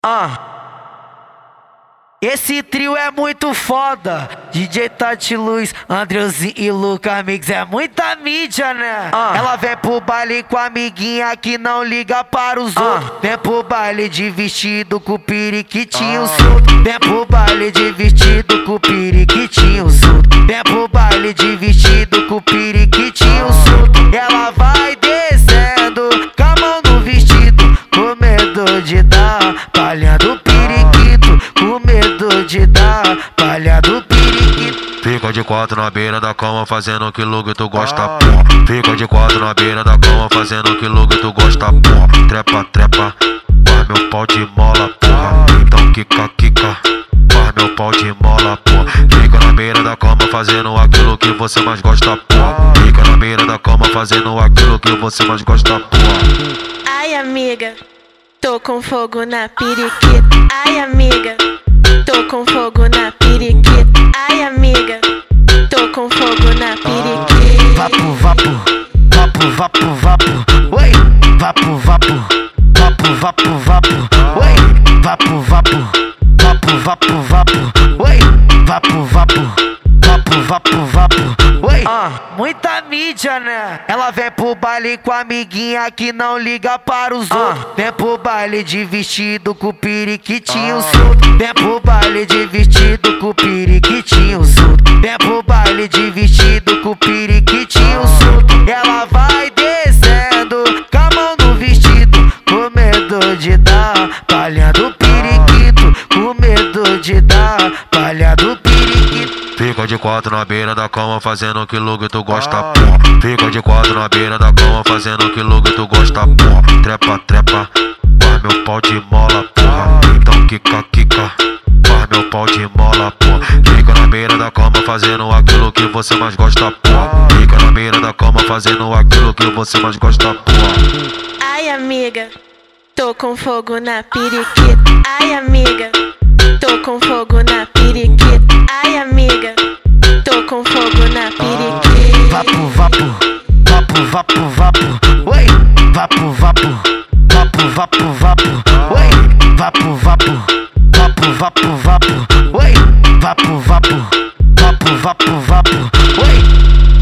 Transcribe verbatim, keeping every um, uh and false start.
Ah, esse trio é muito foda. D J Tati Luz, Andreuzinho e Lucas Mix é muita mídia, né? Ah. Ela vem pro baile com a amiguinha que não liga para os ah. outros. Vem pro baile de vestido com periquitinho ah. solto. Vem pro baile de vestido com periquitinho solto. Vem pro baile de vestido com periquitinho ah. solto. Ela vai descendo com a mão no vestido, com medo de dar palha do periquito, com medo de dar palha do periquito. Fica de quatro na beira da cama fazendo aquilo que tu gosta, porra. Fica de quatro na beira da cama fazendo aquilo que tu gosta, porra. Trepa, trepa, faz meu pau de mola, porra. Então quica, quica, faz meu pau de mola, porra. Fica na beira da cama fazendo aquilo que você mais gosta, porra. Fica na beira da cama fazendo aquilo que você mais gosta, porra. Ai, amiga, tô com fogo na periquita. Ai, amiga, tô com fogo na periquita. Ai, amiga, tô com fogo na periquita. Vapo, vapo, vapo, vapo, vapo. Oi, vapo, vapo, vapo, vapo, vapo. Oi, vapo, vapo, vapo, vapo, vapo. Oi, vapo, vapo, vapo, vapo, vapo. Oi, ah, muita mídia, né? Ela vem pro baile com a amiguinha que não liga para os ah. outros. Vem pro baile de vestido com periquitinho ah. solto. Vem pro baile de vestido com periquitinho solto. Vem pro baile de vestido com periquitinho solto. Ela vai descendo com a mão no vestido, com medo de dar palha do periquito, com medo de dar palha do periquito. Fica de quatro na beira da cama fazendo aquilo que tu gosta, porra. Fica de quatro na beira da cama fazendo aquilo que tu gosta, porra. Trepa, trepa, faz meu pau de mola, porra. Então quica, quica, faz meu pau de mola, porra. Fica na beira da cama fazendo aquilo que você mais gosta, porra. Fica na beira da cama fazendo aquilo que você mais gosta, porra. Ai, amiga, tô com fogo na periquita. Ai, amiga, tô com fogo na periquita. Ai, amiga, tô com fogo na periquita. Vapo, vapo, vapo, vapo, vapo. Oi, vapo, vapo, vapo, vapo, vapo. Oi, vapo, vapo, vapo, vapo, vapo. Oi, vapo, vapo, vapo, vapo, vapo. Oi.